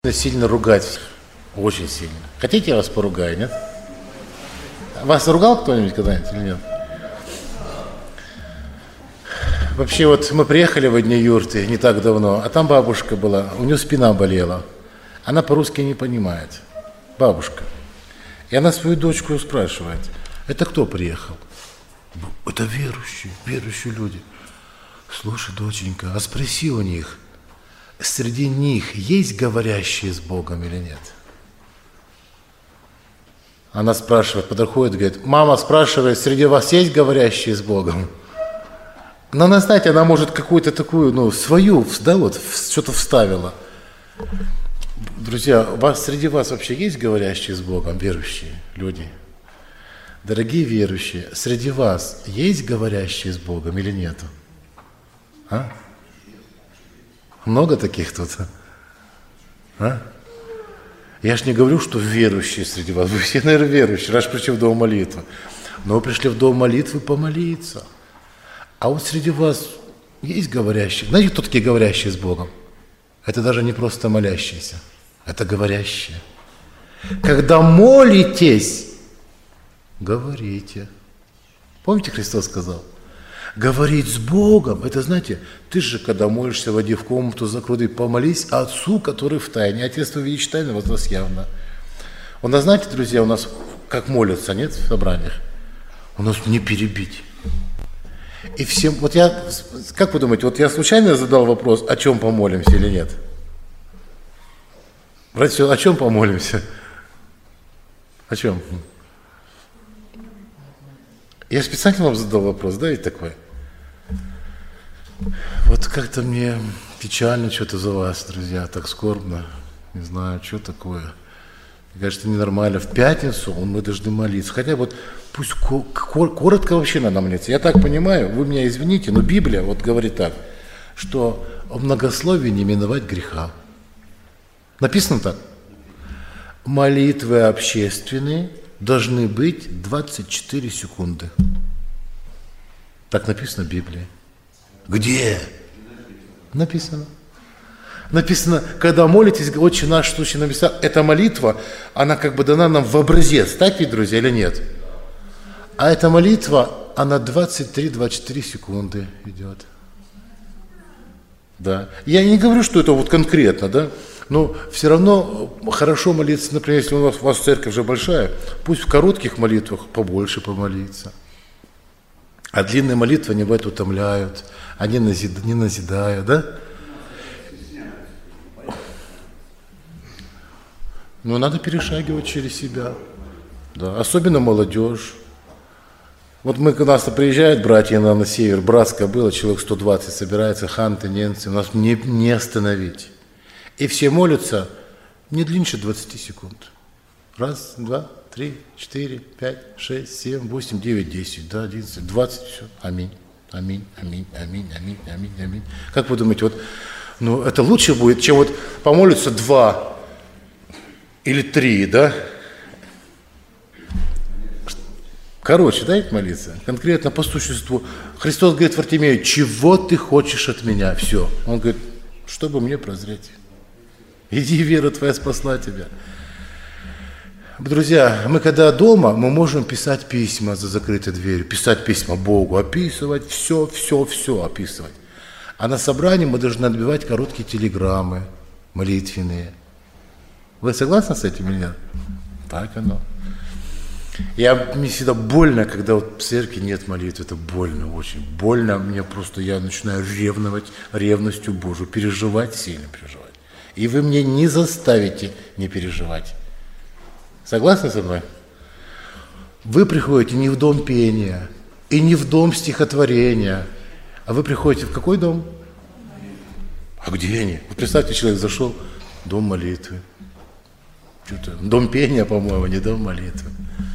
Сильно ругать. Очень сильно. Хотите, я вас поругаю, нет? Вас ругал кто-нибудь когда-нибудь или нет? Вообще, вот мы приехали в одни юрты не так давно, а там бабушка была, у нее спина болела. Она по-русски не понимает. Бабушка. И она свою дочку спрашивает: это кто приехал? Это верующие люди. Слушай, доченька, а спроси у них, среди них есть говорящие с Богом или нет? Она спрашивает, подходит, говорит: мама спрашивает, среди вас есть говорящие с Богом? Но она, знаете, она может какую-то такую, свою, да, вот, что-то вставила. Друзья, среди вас вообще есть говорящие с Богом, верующие люди? Дорогие верующие, среди вас есть говорящие с Богом или нету? А? Много таких тут? А? Я ж не говорю, что верующие среди вас. Вы все, наверное, верующие, раз пришли в дом молитвы. Но вы пришли в дом молитвы помолиться. А вот среди вас есть говорящие. Знаете, кто такие говорящие с Богом? Это даже не просто молящиеся. Это говорящие. Когда молитесь, говорите. Помните, Христос сказал? Говорить с Богом, это, знаете, ты же, когда молишься, войди в комнату, закрой, помолись Отцу, который в тайне. Отец твой видит тайно, возглас явно. У нас, знаете, друзья, у нас как молятся, нет, в собраниях? У нас не перебить. И всем, вот я, как вы думаете, вот я случайно задал вопрос, о чем помолимся или нет? Братья, о чем помолимся? О чем? Я специально вам задал вопрос, да, ведь такой? Вот как-то мне печально что-то за вас, друзья, так скорбно. Не знаю, что такое. Мне кажется, ненормально. В пятницу мы должны молиться. Хотя вот пусть коротко вообще надо молиться. Я так понимаю, вы меня извините, но Библия вот говорит так, что в многословии не миновать греха. Написано так. Молитвы общественные должны быть 24 секунды. Так написано в Библии. Где? Написано. Написано, когда молитесь, Отче наш, что на небесах, эта молитва, она как бы дана нам в образец. Так ведь, друзья, или нет? А эта молитва, она 23-24 секунды идет. Да. Я не говорю, что это вот конкретно, да? Но все равно хорошо молиться, например, если у вас церковь же большая, пусть в коротких молитвах побольше помолиться. А длинные молитвы, они бывает утомляют, они не назидают, да? Но надо перешагивать через себя, да, особенно молодежь. Вот мы, когда нас приезжают братья на север, братское было, человек 120 собирается, ханты, немцы, нас не остановить. И все молятся не длиннее 20 секунд. Раз, два, 3, 4, 5, 6, 7, 8, 9, 10, да, 11, 20, все. Аминь, аминь, аминь, аминь, аминь, аминь, аминь. Как вы думаете, вот, это лучше будет, чем вот помолиться 2 или 3, да? Короче, да, молиться? Конкретно по существу. Христос говорит Вартимею: чего ты хочешь от меня? Все. Он говорит: чтобы мне прозреть. Иди, вера твоя спасла тебя. Друзья, мы когда дома, мы можем писать письма за закрытой дверью, писать письма Богу, описывать, все описывать. А на собрании мы должны отбивать короткие телеграммы, молитвенные. Вы согласны с этим или нет? Так оно. Мне всегда больно, когда вот в церкви нет молитвы. Это больно, очень больно. Мне просто, я начинаю ревновать ревностью Божию, переживать, сильно переживать. И вы мне не заставите не переживать. Согласны со мной? Вы приходите не в дом пения и не в дом стихотворения, а вы приходите в какой дом? А где они? Вот представьте, человек зашел, дом молитвы. Что-то, дом пения, по-моему, не дом молитвы.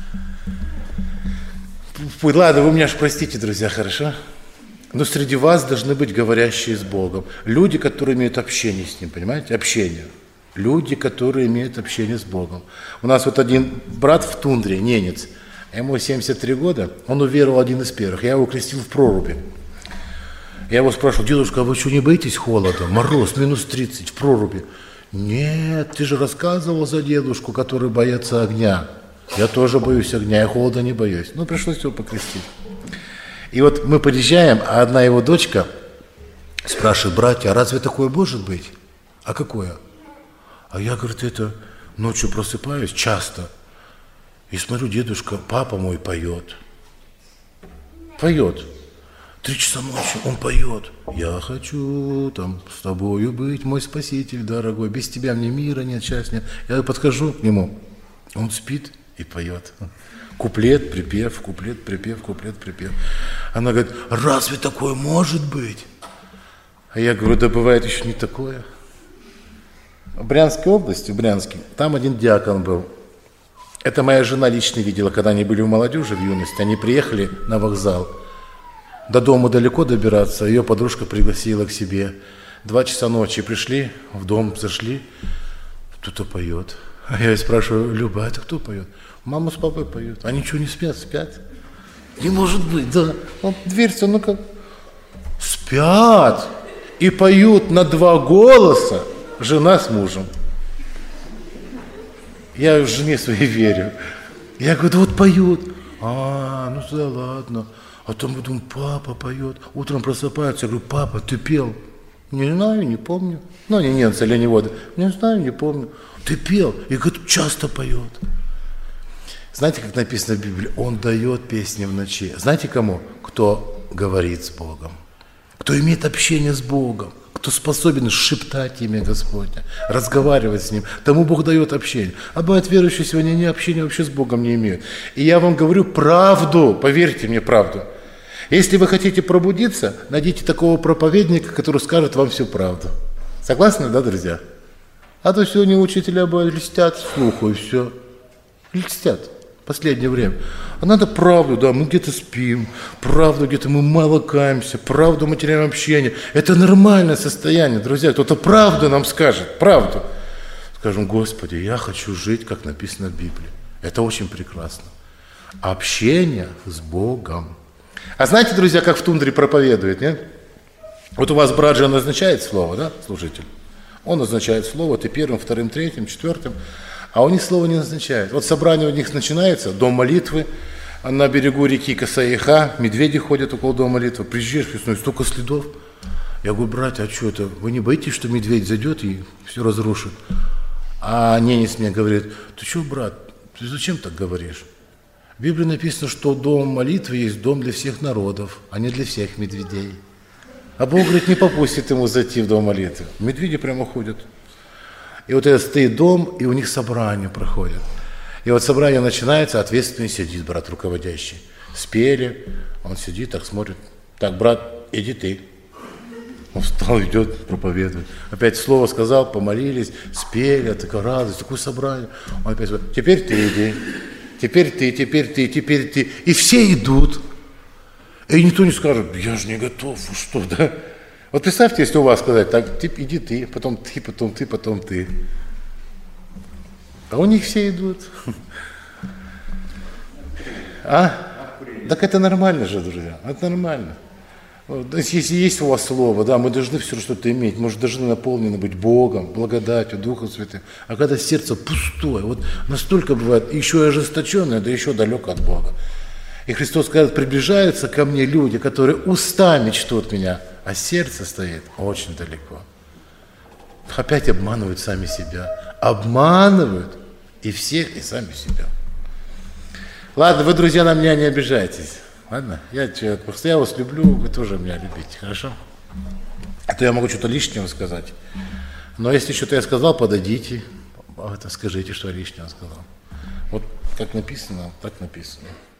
Ладно, вы меня ж простите, друзья, хорошо? Но среди вас должны быть говорящие с Богом. Люди, которые имеют общение с Ним, понимаете? Общение. Люди, которые имеют общение с Богом. У нас вот один брат в тундре, ненец, ему 73 года, он уверовал один из первых. Я его крестил в проруби. Я его спрашивал: дедушка, а вы что, не боитесь холода? Мороз, минус 30 в проруби. Нет, ты же рассказывал за дедушку, который боится огня. Я тоже боюсь огня, я холода не боюсь. Ну, пришлось его покрестить. И вот мы приезжаем, а одна его дочка спрашивает: братья, а разве такое может быть? А какое? А я, говорит, это ночью просыпаюсь часто и смотрю, дедушка, папа мой поет. Поет. 3 часа ночи он поет. Я хочу там с тобою быть, мой спаситель дорогой. Без тебя мне мира нет, счастья нет. Я подхожу к нему, он спит и поет. Куплет, припев, куплет, припев, куплет, припев. Она говорит: разве такое может быть? А я говорю: да бывает еще не такое. В Брянской области, в Брянске, там один диакон был. Это моя жена лично видела, когда они были в молодежи, в юности. Они приехали на вокзал. До дома далеко добираться, ее подружка пригласила к себе. 2 часа ночи пришли, в дом зашли, кто-то поет. А я спрашиваю: Люба, это кто поет? Мама с папой поют. Они что, не спят? Спят? Не может быть, да. Вот дверь-то, ну-ка. Спят и поют на 2 голоса, жена с мужем. Я жене своей верю. Я говорю: да вот поют. Ну да ладно. А там потом папа поет. Утром просыпается, я говорю: папа, ты пел? Не знаю, не помню. Ну, они немцы или не воды. Не знаю, не помню. Ты пел? И говорит: часто поет. Знаете, как написано в Библии? Он дает песни в ночи. Знаете кому? Кто говорит с Богом. Кто имеет общение с Богом. Кто способен шептать имя Господня, разговаривать с Ним. Тому Бог дает общение. А бывает, верующие сегодня не общения вообще с Богом не имеют. И я вам говорю правду, поверьте мне, правду. Если вы хотите пробудиться, найдите такого проповедника, который скажет вам всю правду. Согласны, да, друзья? А то сегодня учителя льстят слуху, и все. Льстят в последнее время. А надо правду, да, мы где-то спим, правду где-то мы мало каемся, правду мы теряем общение. Это нормальное состояние, друзья. Кто-то правду нам скажет, правду. Скажем: Господи, я хочу жить, как написано в Библии. Это очень прекрасно. Общение с Богом. А знаете, друзья, как в тундре проповедует, нет? Вот у вас брат же назначает слово, да, служитель? Он назначает слово, ты 1, 2, 3, 4, а у них слово не назначает. Вот собрание у них начинается, дом молитвы, на берегу реки Касаиха, медведи ходят около дома молитвы, приезжаешь, и столько следов. Я говорю: братья, а что это, вы не боитесь, что медведь зайдет и все разрушит? А ненец мне говорит: ты что, брат, ты зачем так говоришь? В Библии написано, что дом молитвы есть дом для всех народов, а не для всех медведей. А Бог, говорит, не попустит ему зайти в дом молитвы. Медведи прямо ходят. И вот этот стоит дом, и у них собрание проходит. И вот собрание начинается, ответственный сидит брат руководящий. Спели, он сидит, так смотрит: так, брат, иди ты. Он встал, идет, проповедует. Опять слово сказал, помолились, спели, такая радость, такое собрание. Он опять говорит: теперь ты иди. Теперь ты, теперь ты, теперь ты. И все идут. И никто не скажет: я же не готов, что, да? Вот представьте, если у вас сказать: так, иди ты, потом ты, потом ты, потом ты. А у них все идут. Так это нормально же, друзья, это нормально. Если есть у вас слово, да, мы должны все что-то иметь, мы же должны наполнены быть Богом, благодатью, Духом Святым. А когда сердце пустое, вот настолько бывает, еще и ожесточенное, да еще далеко от Бога. И Христос сказал: приближаются ко мне люди, которые устами чтут меня, а сердце стоит очень далеко. Опять обманывают сами себя. Обманывают и всех, и сами себя. Ладно, вы, друзья, на меня не обижайтесь. Ладно? Я человек, просто я вас люблю, вы тоже меня любите, хорошо? А то я могу что-то лишнего сказать. Но если что-то я сказал, подойдите, скажите, что я лишнего сказал. Вот как написано, так написано.